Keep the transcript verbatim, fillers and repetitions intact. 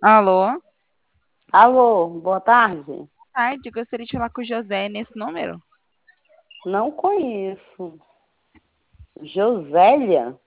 Alô? Alô, boa tarde. Tarde, gostaria de falar com o José nesse número. Não conheço. Josélia?